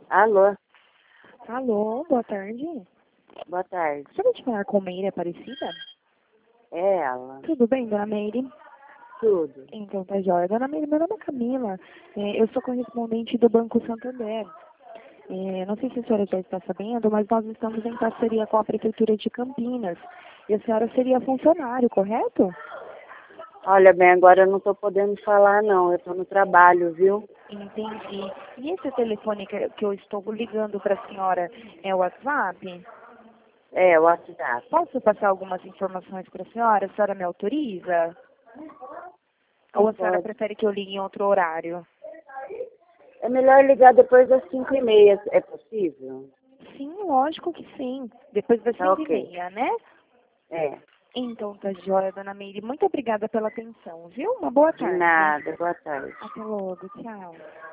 Alô, Alô, boa tarde. boa tarde. Gostaria de falar com Meire Aparecida? É ela. Tudo bem, dona Meire? Tudo. Então, tá jóia. Dona Meire, meu nome é Camila. Eu sou correspondente do Banco Santander. Não sei se a senhora já está sabendo, mas nós estamos em parceria com a Prefeitura de Campinas. E a senhora seria funcionário, correto? Olha bem, agora eu não estou podendo falar não, eu estou no trabalho, viu? Entendi. E esse telefone que eu estou ligando para a senhora é o WhatsApp? É, o WhatsApp. Posso passar algumas informações para a senhora? A senhora me autoriza? Ou a senhora Pode. prefere que eu ligue em outro horário? É melhor ligar depois das 5h30, é possível? Sim, lógico que sim. Depois das Tá 5h30, ok. né? É, Então, tá jóia, dona Meire. Muito obrigada pela atenção, viu? Uma boa de tarde. nada, boa tarde. Até logo. Tchau.